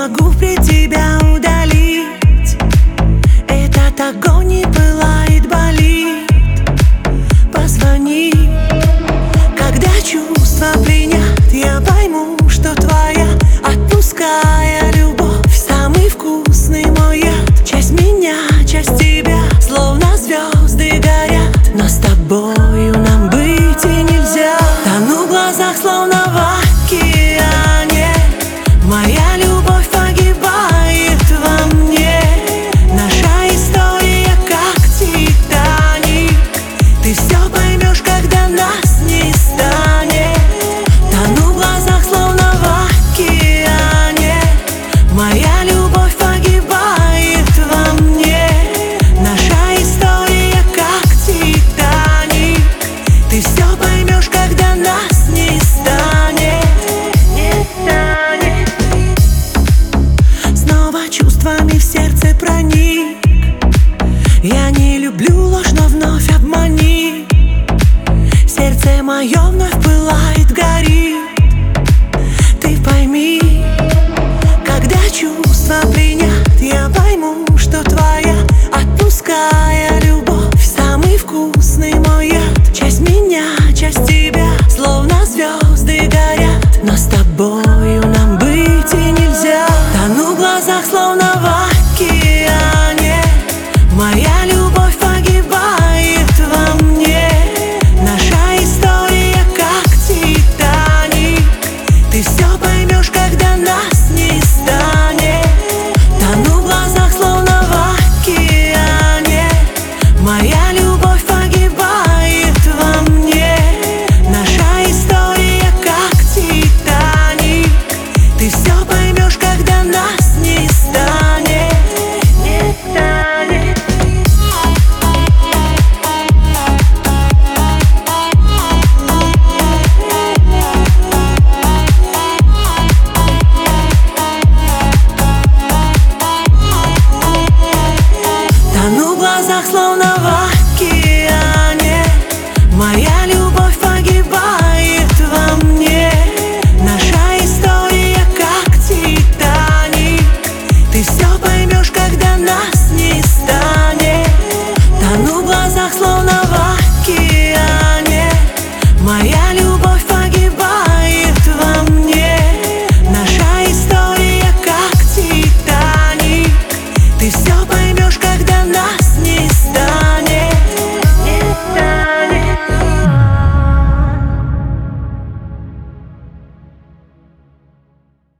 смогу при тебя удалить. Этот огонь не пылает, болит. Позвони, когда чувства пленят, я пойму, что твоя отпуская любовь самый вкусный мой яд. Часть меня, часть тебя, словно звезды горят, но с тобою нам быть и нельзя. Тону в глазах, словно в океане, моя любовь погибает во мне. Наша история как Титаник, ты все поймешь, когда нас не станет. Тону в глазах, словно в океане, моя любовь погибает во мне. Наша история как Титаник, ты все поймешь, когда нас не станет. Снова чувствами в сердце проник. Я не люблю ложь, но вновь обмани. Сердце мое